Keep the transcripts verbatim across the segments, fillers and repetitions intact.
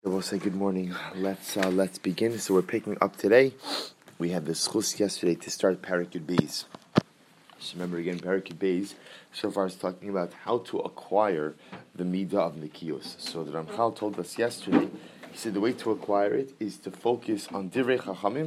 We'll say good morning. Let's uh, let's begin. So we're picking up today. We had the schus yesterday to start Parakut Beis. So remember again, Parakut Beis so far is talking about how to acquire the midah of Nikios. So the Ramchal told us yesterday. He said the way to acquire it is to focus on Divrei Chachamim,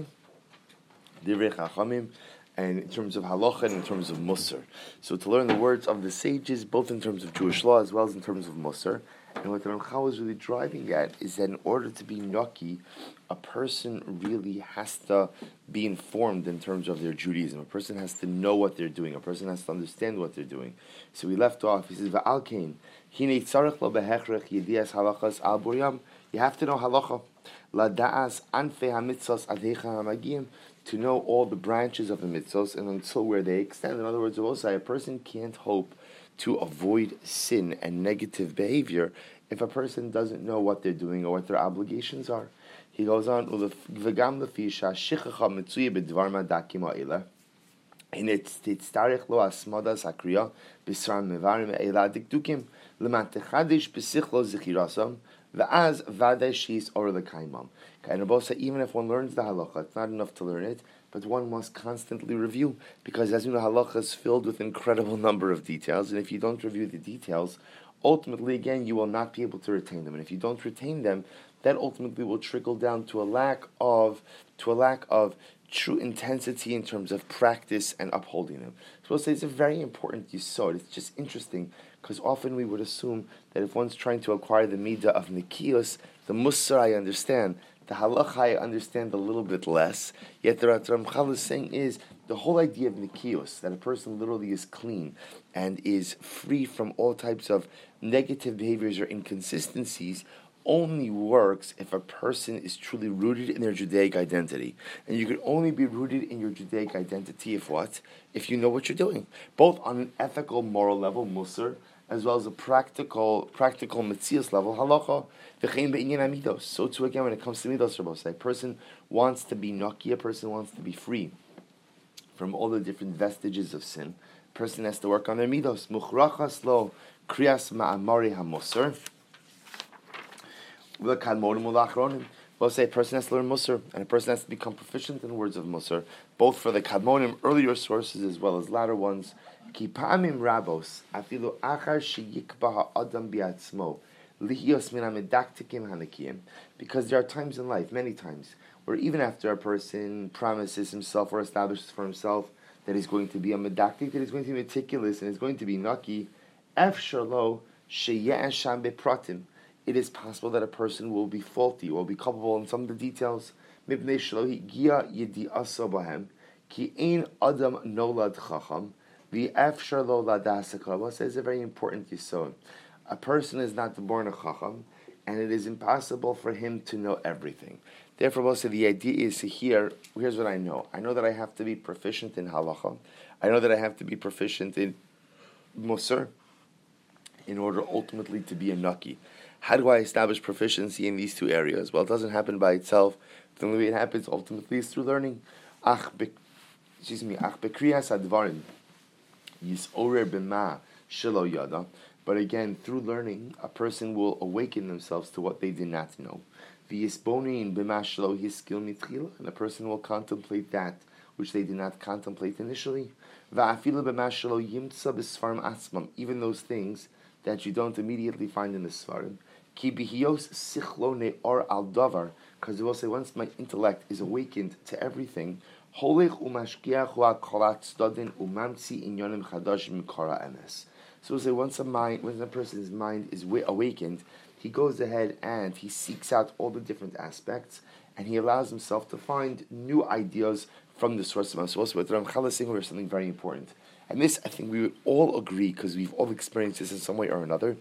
Divrei Chachamim, and in terms of halacha and in terms of musar. So to learn the words of the sages, both in terms of Jewish law as well as in terms of musar. And what the Ramchal is really driving at is that in order to be naki, a person really has to be informed in terms of their Judaism. A person has to know what they're doing. A person has to understand what they're doing. So we left off. He says, "Va'al kain, hinei tzarech lo behechrech yedias halachas al buryam." You have to know halacha. Lada'as anfei hamitzos adhecha hamagiyim, to know all the branches of the mitzvos and until where they extend. In other words, also a person can't hope to avoid sin and negative behavior if a person doesn't know what they're doing or what their obligations are. He goes on, "V'gam lefisha shichacha mitzuye b'dvar madakim ha'ila, and it's titztarich lo asmada sakriya b'sram mevarim eila dikdukim l'matechadish b'sichlo zichirasam v'az vadei shis or l'kaimam." And Rabbi said, even if one learns the halacha, it's not enough to learn it, but one must constantly review, because as you know, halacha is filled with an incredible number of details, and if you don't review the details, ultimately, again, you will not be able to retain them. And if you don't retain them, that ultimately will trickle down to a lack of to a lack of true intensity in terms of practice and upholding them. So we'll say it's a very important yisod. It's just interesting, because often we would assume that if one's trying to acquire the midah of nikios, the musar I understand, the halacha I understand a little bit less. Yet the Ramchal is saying is the whole idea of nikios, that a person literally is clean and is free from all types of negative behaviors or inconsistencies, only works if a person is truly rooted in their Judaic identity. And you can only be rooted in your Judaic identity if what? If you know what you're doing. Both on an ethical, moral level, musar, as well as a practical, practical metzias level, halacha. So too again when it comes to midos, a person wants to be naki, a person wants to be free from all the different vestiges of sin. A person has to work on their midos. Muchrachas lo kriyas ma'amari hamusar. We'll say a person has to learn musar, and a person has to become proficient in words of musar, both for the kadmonim, earlier sources, as well as latter ones. Ki pa'amim rabos, afilu achar sheyikba ha'adam bi'atzmo, lihios min ha'medaktikim ha'nekiim. Because there are times in life, many times, where even after a person promises himself or establishes for himself that he's going to be a medaktik, that he's going to be meticulous and is going to be naki, efshar lo sheye'asham bepratim. It is possible that a person will be faulty, will be culpable in some of the details. Mibnei shelo higia yedi'asa bahem, ki ein adam nolad chacham, v'efshar lo ladas hakol. Says a very important yisod. A person is not born a chacham, and it is impossible for him to know everything. Therefore, also the idea is to hear, here's what I know. I know that I have to be proficient in halacha. I know that I have to be proficient in musar in order ultimately to be a naki. How do I establish proficiency in these two areas? Well, it doesn't happen by itself. The only way it happens ultimately is through learning. Ach be, excuse me, ach bekriyas advarim yisorer b'ma shelo yada. But again, through learning, a person will awaken themselves to what they did not know. V'yisbonin b'ma shelo hiskil mitchila, and a person will contemplate that which they did not contemplate initially. Va'afilu b'ma shelo yimtza b'sfarim atzmam, even those things that you don't immediately find in the Svarim. Ki bihios sichlo ne'or al davar, because they will say, once my intellect is awakened to everything, holech umashkiach ha'kolat stadin umamtzi inyonim chadash mikara emes. So we'll say, once a mind, once a person's mind is awakened, he goes ahead and he seeks out all the different aspects, and he allows himself to find new ideas from the source of us. Also, with Ramchal is saying over something very important. And this, I think we would all agree, because we've all experienced this in some way or another.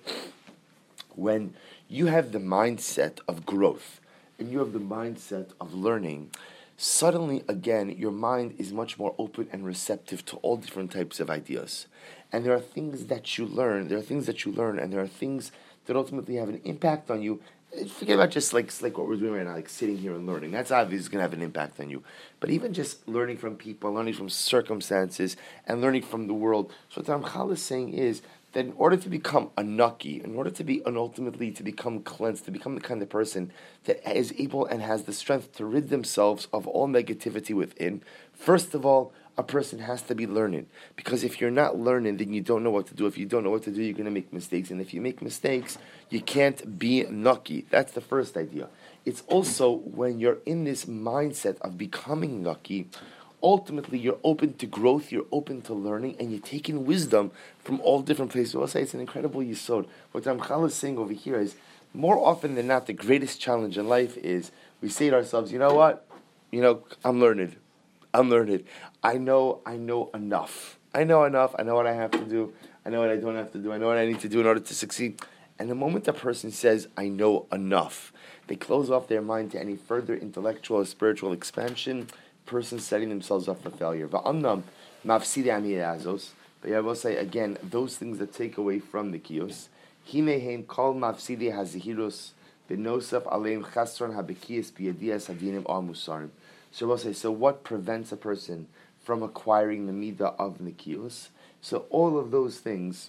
When you have the mindset of growth, and you have the mindset of learning, suddenly, again, your mind is much more open and receptive to all different types of ideas. And there are things that you learn, there are things that you learn, and there are things that ultimately have an impact on you. Forget about just like, like what we're doing right now, like sitting here and learning. That's obviously going to have an impact on you. But even just learning from people, learning from circumstances, and learning from the world. So what Ramchal is saying is that in order to become a naki, in order to be, and ultimately to become cleansed, to become the kind of person that is able and has the strength to rid themselves of all negativity within, first of all, a person has to be learning. Because if you're not learning, then you don't know what to do. If you don't know what to do, you're going to make mistakes. And if you make mistakes, you can't be naki. That's the first idea. It's also when you're in this mindset of becoming naki, ultimately you're open to growth, you're open to learning, and you're taking wisdom from all different places. I'll say it's an incredible yisod. What Ramchal is saying over here is, more often than not, the greatest challenge in life is we say to ourselves, you know what? You know, I'm learned. I'm learned. I know, I know enough. I know enough. I know what I have to do. I know what I don't have to do. I know what I need to do in order to succeed. And the moment a person says, I know enough, they close off their mind to any further intellectual or spiritual expansion, person setting themselves up for failure. Va'amnam mafsidi amiyazos. But I will say again, those things that take away from the kiyos. Himehem kol mafsidi hazihirus benosaf aleim chasron habekiyas biyadiyas hadinim al musarim. So we'll say, so what prevents a person from acquiring the midah of nikiyos? So all of those things,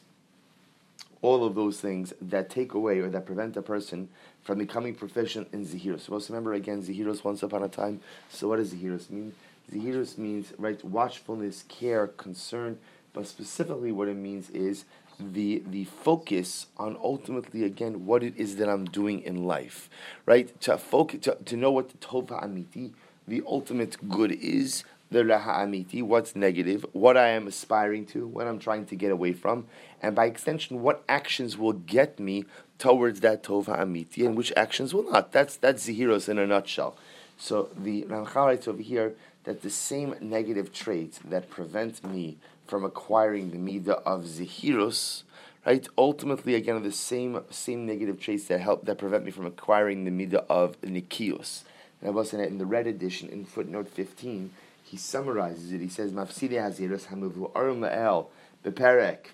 all of those things that take away or that prevent a person from becoming proficient in zihirus. So let's remember again, zihirus once upon a time. So what does zihirus mean? Zihirus means, right, watchfulness, care, concern, but specifically what it means is the the focus on ultimately, again, what it is that I'm doing in life, right? To focus, to, to know what the tova amiti, the ultimate good is, the raha amiti, what's negative, what I am aspiring to, what I'm trying to get away from, and by extension, what actions will get me towards that tova amiti, and which actions will not. That's that's zihiros in a nutshell. So the Ramchal writes over here that the same negative traits that prevent me from acquiring the midah of zihiros, right, ultimately again are the same same negative traits that help that prevent me from acquiring the midah of nikios. And I was saying that in the red edition, in footnote fifteen, he summarizes it. He says, "Mafsidi hazirus hamuvu arum la'el beperek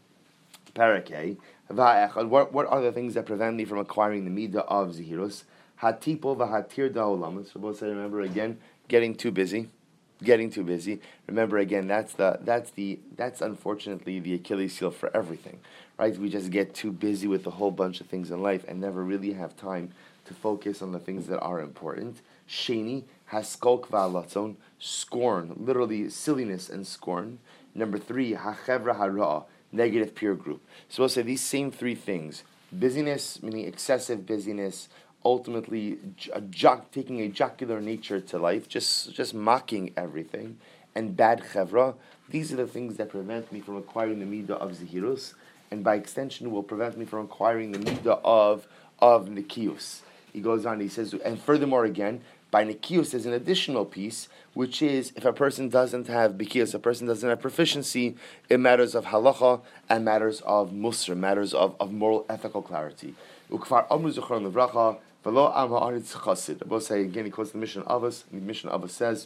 perek va'echad." What what are the things that prevent me from acquiring the midah of zihirus? Hatipol v'hatir da'olamas. So both say, remember again, getting too busy, getting too busy. Remember again, that's the that's the that's unfortunately the Achilles heel for everything, right? We just get too busy with a whole bunch of things in life and never really have time to focus on the things that are important. Sheni haskolk va'alatzon, scorn, literally silliness and scorn. Number three, hachevra hara, negative peer group. So we'll say these same three things: busyness, meaning excessive busyness, ultimately a joc- taking a jocular nature to life, just just mocking everything, and bad chevra. These are the things that prevent me from acquiring the midah of zihirus, and by extension will prevent me from acquiring the midah of of nikius. He goes on, he says, and furthermore again, by nikius there's an additional piece, which is if a person doesn't have bikius, a person doesn't have proficiency in matters of halacha and matters of musr, matters of, of moral, ethical clarity. Ukfar amru zuchron levracha, v'lo am ha'aretz chassid. I will say again, he quotes the Mishnah Avos. The Mishnah Avos says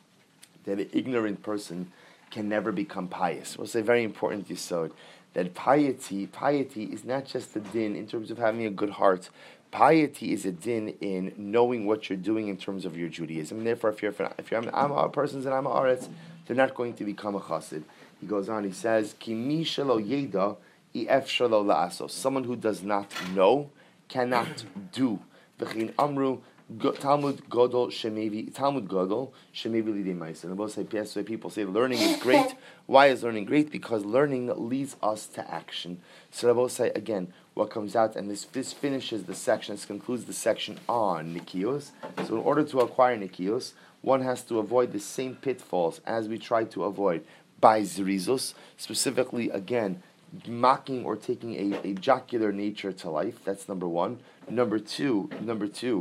that an ignorant person can never become pious. We'll say very important yisod, that piety, piety is not just a din in terms of having a good heart. Piety is a din in knowing what you're doing in terms of your Judaism. And therefore, if you're if you're a person and I'm a aretz, they're not going to become a chassid. He goes on. He says, "Ki mi shelo yeda ef shelo la'asos." Someone who does not know cannot do. V'chein amru Talmud Gadol shemevi Talmud Gadol shemevi lidei ma'aser. And both say people say learning is great. Why is learning great? Because learning leads us to action. So I will say again, what comes out, and this this finishes the section. This concludes the section on nikios. So in order to acquire nikios, one has to avoid the same pitfalls as we try to avoid by zrizos. Specifically, again, mocking or taking a, a jocular nature to life. That's number one. Number two. Number two.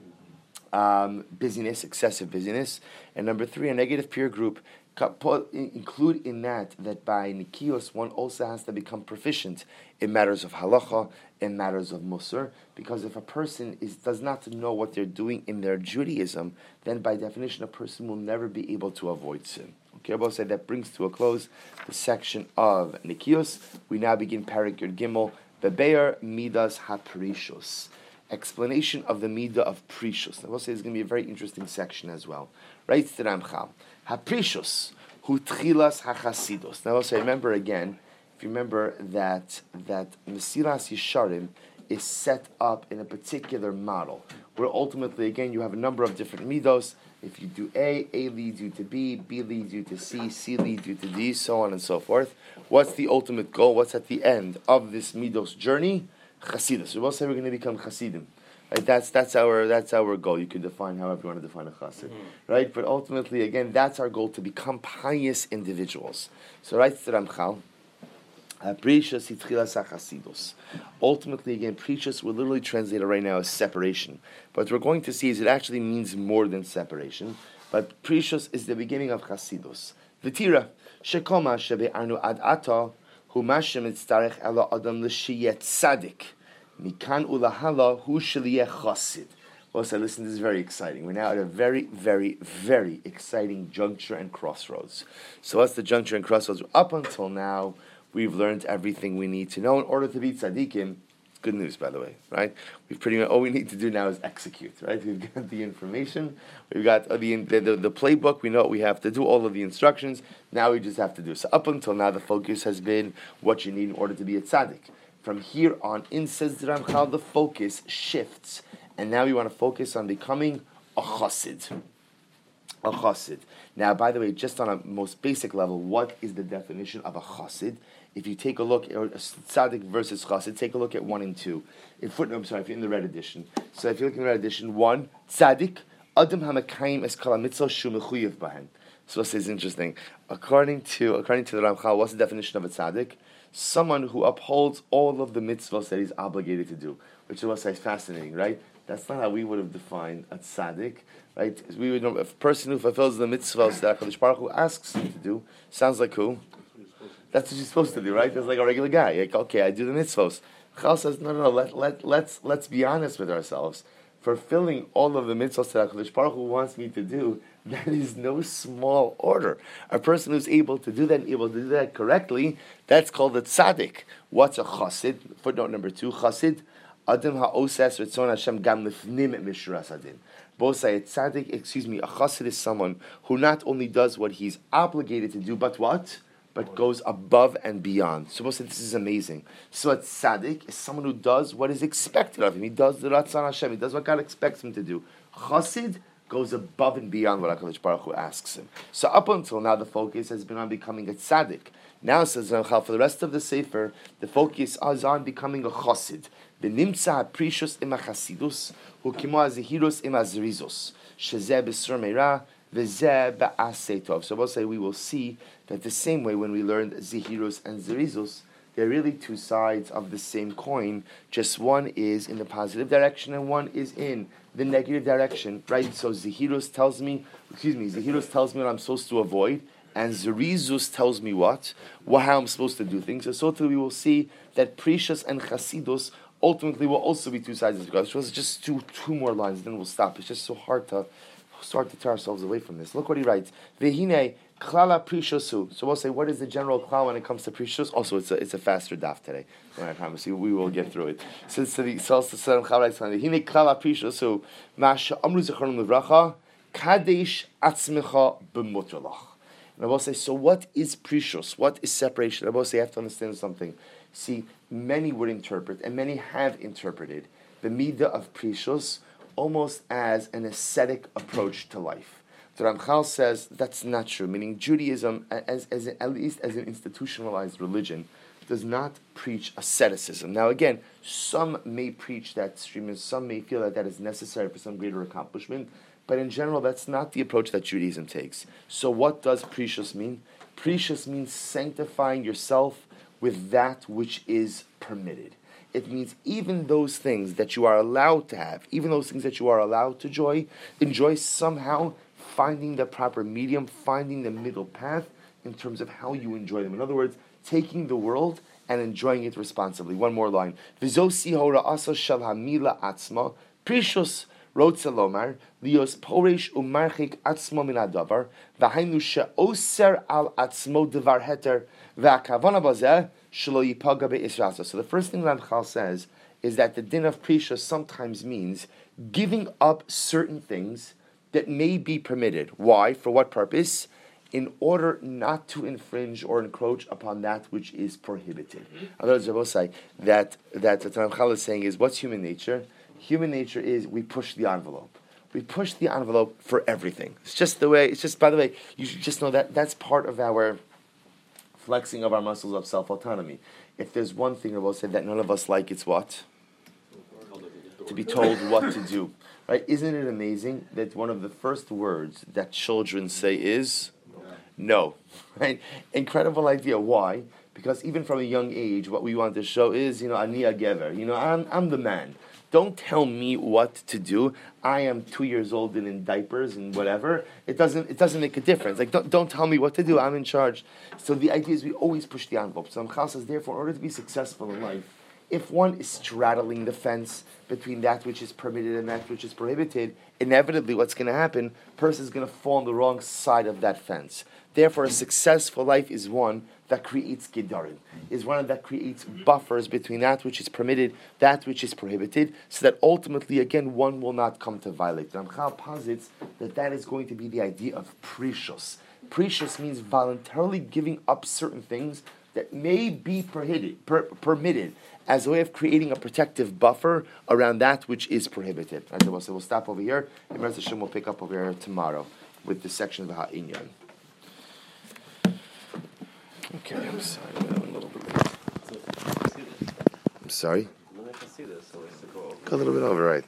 Um, busyness, excessive busyness, and number three, a negative peer group. Include in that that by nikios one also has to become proficient in matters of halacha, in matters of musar, because if a person is does not know what they're doing in their Judaism, then by definition a person will never be able to avoid sin. Okay, I will say that brings to a close the section of nikios. We now begin Parak Yud Gimel, Bebeir Midas HaPrishos. Explanation of the midah of prishus. I will say it's going to be a very interesting section as well. Writes the Ramchal, HaPrishus hu tchilas hachasidus. Now I will say, remember again, if you remember that that Mesilas Yesharim is set up in a particular model, where ultimately, again, you have a number of different midos. If you do A, A leads you to B, B leads you to C, C leads you to D, so on and so forth. What's the ultimate goal? What's at the end of this midos journey? Chasidus. So we'll say we're going to become Chasidim. Right? That's that's our that's our goal. You can define however you want to define a chassid, mm-hmm. right? But ultimately, again, that's our goal, to become pious individuals. So, right, Ramchal. Precious itchilas chasidus. Ultimately, again, precious will literally translate it right now as separation. But what we're going to see is it actually means more than separation. But precious is the beginning of chasidus. V'tira shekoma shebe'arnu ad ata hu mashem itzarech ela adam l'shiyet tzadik mikan ulahala hu shliyeh chasid. Well, so listen, this is very exciting. We're now at a very, very, very exciting juncture and crossroads. So what's the juncture and crossroads? Up until now, we've learned everything we need to know in order to be tzaddikim. Good news, by the way, right? We've pretty much, all we need to do now is execute, right? We've got the information, we've got the, the, the, the playbook, we know what we have to do, all of the instructions, now we just have to do. So up until now, the focus has been what you need in order to be a tzaddik. From here on in, says the Ramchal, the focus shifts, and now we want to focus on becoming a chassid. A chassid. Now, by the way, just on a most basic level, what is the definition of a chassid? If you take a look at tzaddik versus chassid, take a look at one and two. In footnote, I'm sorry, if you're in the red edition. So if you look in the red edition, one, tzaddik, adam hamakayim es kol mitzvah shu mechuyev bahen. So this is interesting. According to according to the Ramchal, what's the definition of a tzaddik? Someone who upholds all of the mitzvahs that he's obligated to do, which is what's fascinating, right? That's not how we would have defined a tzaddik, right? We would know a person who fulfills the mitzvahs that HaKadosh Baruch Hu asks him to do. Sounds like who? That's what you're supposed to do, right? That's like a regular guy. Like, okay, I do the mitzvahs. Chal says, no, no, no. Let let let's let's be honest with ourselves. Fulfilling all of the mitzvahs that HaKadosh Baruch Hu wants me to do, that is no small order. A person who's able to do that and able to do that correctly, that's called a tzaddik. What's a chassid? Footnote number two, chassid. Adam ha'oses ritzon Hashem gam lifnim mishras adin. Both say a tzaddik, excuse me, a chassid is someone who not only does what he's obligated to do, but what? But goes above and beyond. So both say this is amazing. So a tzaddik is someone who does what is expected of him. He does the ratzon Hashem. He does what God expects him to do. Chassid goes above and beyond what HaKadosh Baruch Hu asks him. So up until now, the focus has been on becoming a tzaddik. Now, says Ramchal, for the rest of the Sefer, the focus is on becoming a chassid. V'nimtza ha'prishus im ha'chasidus, hu'kimo ha'zehirus im ha'zrizos, shezeh b'sur meira, v'zeh ba'asei tov. So we'll say we will see that the same way when we learned zehirus and zrizos, they're really two sides of the same coin, just one is in the positive direction and one is in the negative direction, right? So zehirus tells me, excuse me, zehirus tells me what I'm supposed to avoid, and Zerizus tells me what, what, how I'm supposed to do things. So, so too we will see that Precious and Chasidus ultimately will also be two sides of the God. It was just two two more lines, then we'll stop. It's just so hard to start to tear ourselves away from this. Look what he writes. Vehine klala prishosu. So we'll say, what is the general klal when it comes to precious? Also, it's a it's a faster daf today. I promise you, we will get through it. So so the so the Saram Chal writes, Vehine klala prishosu masha amru zechron levracha kadesh atzmecha b'mutralach. And I will say, so what is precious? What is separation? I will say, you have to understand something. See, many would interpret, and many have interpreted, the midah of precious almost as an ascetic approach to life. The Ramchal says that's not true, meaning Judaism, as, as at least as an institutionalized religion, does not preach asceticism. Now again, some may preach that stream, and some may feel that that is necessary for some greater accomplishment, but in general, that's not the approach that Judaism takes. So what does precious mean? Precious means sanctifying yourself with that which is permitted. It means even those things that you are allowed to have, even those things that you are allowed to enjoy, enjoy somehow finding the proper medium, finding the middle path in terms of how you enjoy them. In other words, taking the world and enjoying it responsibly. One more line. V'zosi hora'asa shel hamila atzma, precious Rotze lomar, lios poresh umarchik atzmo min hadavar, v'hainu she'oser al atzmo devar heter, v'akavana bazeh, shelo yipaga be'israsa. So the first thing Ramchal says is that the din of precious sometimes means giving up certain things that may be permitted. Why? For what purpose? in order not to infringe or encroach upon that which is prohibited. In other words, I will say that that what Ramchal is saying is, what's human nature? Human nature is we push the envelope. We push the envelope for everything. It's just the way. It's just, by the way, you should just know that that's part of our flexing of our muscles of self-autonomy. If there's one thing I will say that none of us like, it's what? To be told what to do. Right? Isn't it amazing that one of the first words that children say is no? Right? Incredible idea. Why? Because even from a young age, what we want to show is, you know, ani gever. You know, I'm I'm the man. Don't tell me what to do. I am two years old and in diapers and whatever. It doesn't it doesn't make a difference. Like don't don't tell me what to do. I'm in charge. So the idea is we always push the envelope. So Ramchal says, therefore, in order to be successful in life, if one is straddling the fence between that which is permitted and that which is prohibited, inevitably what's going to happen, person is going to fall on the wrong side of that fence. Therefore, a successful life is one that creates gidarim, is one that creates buffers between that which is permitted, that which is prohibited, so that ultimately, again, one will not come to violate. Ramchal posits that that is going to be the idea of precious. Precious means voluntarily giving up certain things that may be prohibited, per, permitted, as a way of creating a protective buffer around that which is prohibited. Right, so we'll stop over here, and Mirza Hashem will pick up over here tomorrow with this section of the Ha'inyan. Okay, I'm sorry, I'm a little bit late. I'm sorry? I can see this, so it's to go over. A little bit over, right.